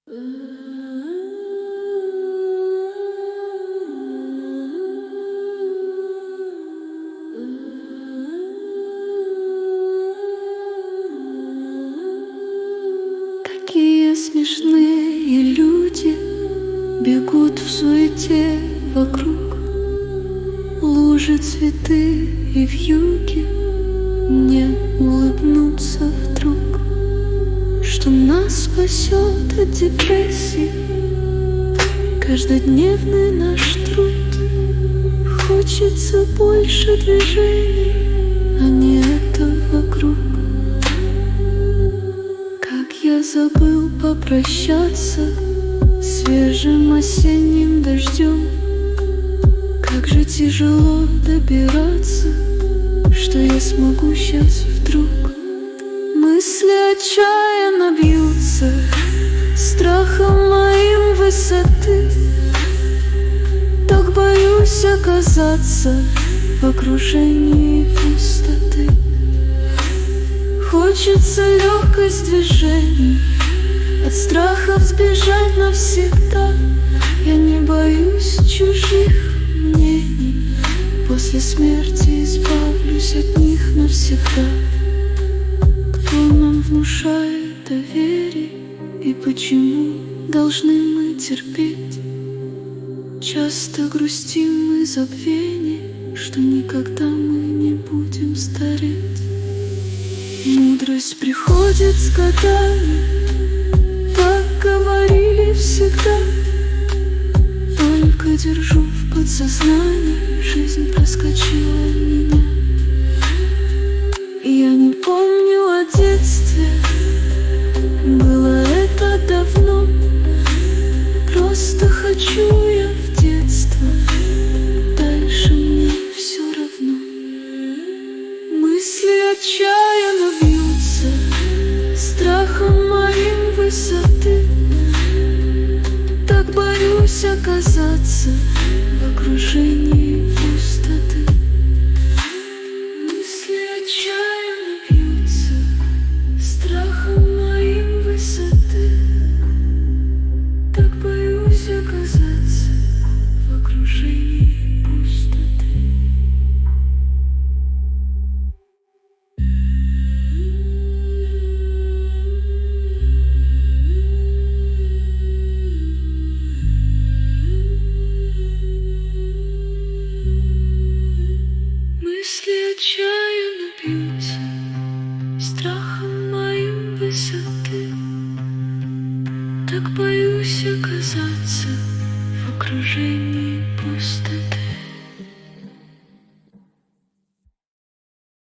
Какие смешные люди бегут в суете вокруг. Лужи, цветы и вьюги не улыбнуться вдруг, что нас спасет от депрессии каждодневный наш труд. Хочется больше движений, а не этого круг. Как я забыл попрощаться свежим осенним дождем. Как же тяжело добираться, что я смогу сейчас вдруг. Мысли отчаянно бьются страхом моим высоты. Так боюсь оказаться в окружении пустоты. Хочется легкость движений, от страха сбежать навсегда. Я не боюсь чужих мнений, после смерти избавлюсь от них навсегда. Кто нам внушает доверие и почему должны мы терпеть? Часто грустим мы забвения, что никогда мы не будем стареть. Мудрость приходит с годами, так говорили всегда. Только держу в подсознании, жизнь проскочила меня. Я не помню о детстве, было это давно. Просто хочу я в детство, дальше мне все равно. Мысли отчаянно бьются страхом моим высоты. Так боюсь оказаться в окружении пустоты. Мысли отчаянно бьются страхом моим высоты. Так боюсь оказаться в окружении пустоты. Мысли отчаянно бьются страхом моим высоты. Так боюсь оказаться в окружении